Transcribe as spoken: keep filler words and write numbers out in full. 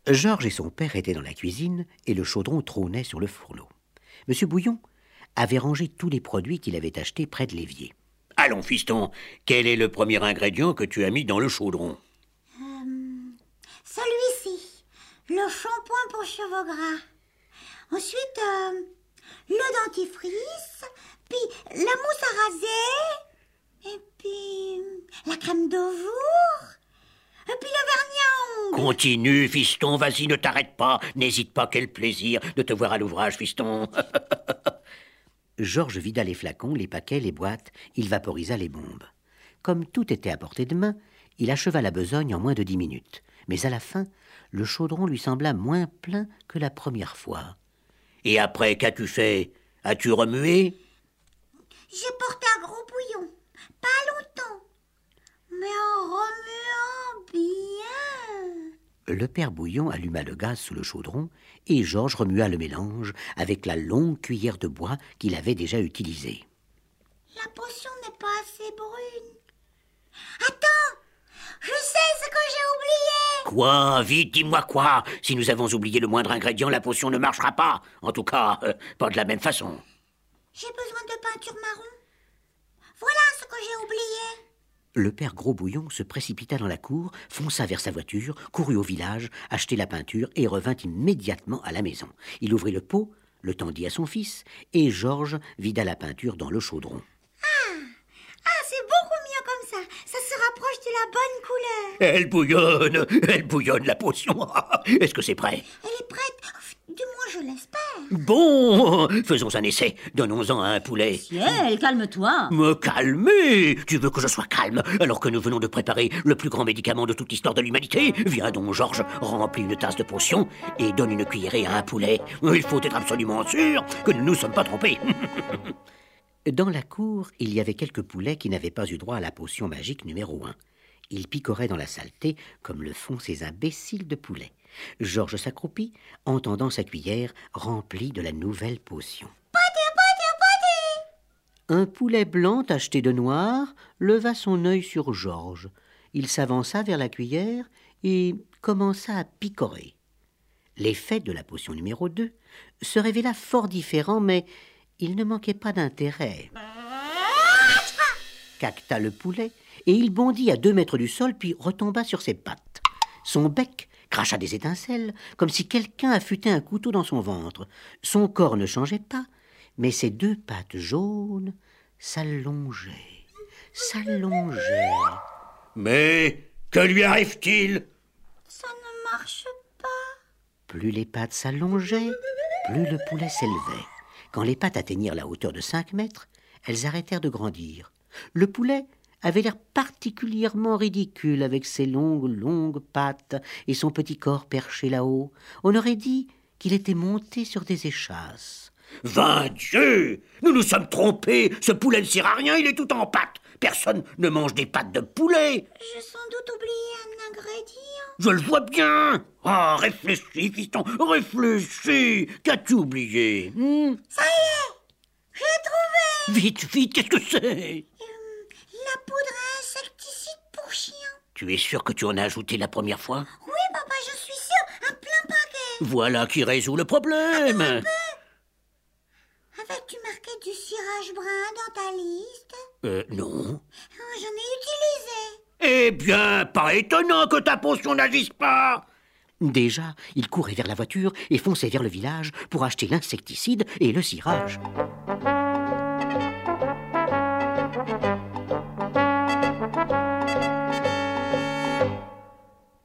Georges et son père étaient dans la cuisine et le chaudron trônait sur le fourneau. Monsieur Bouillon avait rangé tous les produits qu'il avait achetés près de l'évier. « Allons, fiston, quel est le premier ingrédient que tu as mis dans le chaudron ?»« euh, Celui-ci, le shampoing pour cheveux gras. Ensuite, euh, le dentifrice, puis la mousse à raser, et puis la crème de jour, et puis le vernis à ongles. » Continue, fiston, vas-y, ne t'arrête pas. N'hésite pas, quel plaisir de te voir à l'ouvrage, fiston. Georges vida les flacons, les paquets, les boîtes, il vaporisa les bombes. Comme tout était à portée de main, il acheva la besogne en moins de dix minutes. Mais à la fin, le chaudron lui sembla moins plein que la première fois. « Et après, qu'as-tu fait? As-tu remué ?» ?»« J'ai porté un gros bouillon, pas longtemps, mais en remuant bien. » Le père Bouillon alluma le gaz sous le chaudron et Georges remua le mélange avec la longue cuillère de bois qu'il avait déjà utilisée. La potion n'est pas assez brune. Attends, je sais ce que j'ai oublié. Quoi? Vite, dis-moi quoi? Si nous avons oublié le moindre ingrédient, la potion ne marchera pas. En tout cas, euh, pas de la même façon. J'ai besoin de peinture marron. Voilà ce que j'ai oublié. Le père Gros Bouillon se précipita dans la cour, fonça vers sa voiture, courut au village, acheter la peinture et revint immédiatement à la maison. Il ouvrit le pot, le tendit à son fils, et Georges vida la peinture dans le chaudron. Ah, ah, c'est beaucoup mieux comme ça. Ça se rapproche de la bonne couleur. Elle bouillonne, elle bouillonne la potion. Est-ce que c'est prêt? Elle est prête. Du moins, je l'espère. Bon, faisons un essai. Donnons-en à un poulet. Ciel, calme-toi. Me calmer? Tu veux que je sois calme alors que nous venons de préparer le plus grand médicament de toute l'histoire de l'humanité? Viens donc, Georges, remplis une tasse de potion et donne une cuillerée à un poulet. Il faut être absolument sûr que nous ne nous sommes pas trompés. Dans la cour, il y avait quelques poulets qui n'avaient pas eu droit à la potion magique numéro un. Ils picoraient dans la saleté comme le font ces imbéciles de poulets. Georges s'accroupit, entendant sa cuillère remplie de la nouvelle potion. Pâté, pâté, pâté. Un poulet blanc tacheté de noir leva son œil sur Georges. Il s'avança vers la cuillère et commença à picorer. L'effet de la potion numéro deux se révéla fort différent, mais il ne manquait pas d'intérêt. Cacta le poulet, et il bondit à deux mètres du sol, puis retomba sur ses pattes. Son bec cracha des étincelles, comme si quelqu'un affûtait un couteau dans son ventre. Son corps ne changeait pas, mais ses deux pattes jaunes s'allongeaient, s'allongeaient. Mais que lui arrive-t-il? Ça ne marche pas. Plus les pattes s'allongeaient, plus le poulet s'élevait. Quand les pattes atteignirent la hauteur de cinq mètres, elles arrêtèrent de grandir. Le poulet avait l'air particulièrement ridicule avec ses longues, longues pattes et son petit corps perché là-haut. On aurait dit qu'il était monté sur des échasses. « Vain Dieu! Nous nous sommes trompés! Ce poulet ne sert à rien, il est tout en pâte! Personne ne mange des pattes de poulet! » J'ai sans doute oublié un ingrédient. Je le vois bien! Ah, réfléchis, fiston, réfléchis! Qu'as-tu oublié? hmm? Ça y est! J'ai trouvé! Vite, vite, qu'est-ce que c'est? La poudre à insecticide pour chien. Tu es sûr que tu en as ajouté la première fois? Oui, papa, je suis sûr, un plein paquet. Voilà qui résout le problème. Un peu. Avais-tu marqué du cirage brun dans ta liste? Euh, non. Oh, j'en ai utilisé. Eh bien, pas étonnant que ta potion n'agisse pas. Déjà, il courait vers la voiture et fonçait vers le village pour acheter l'insecticide et le cirage.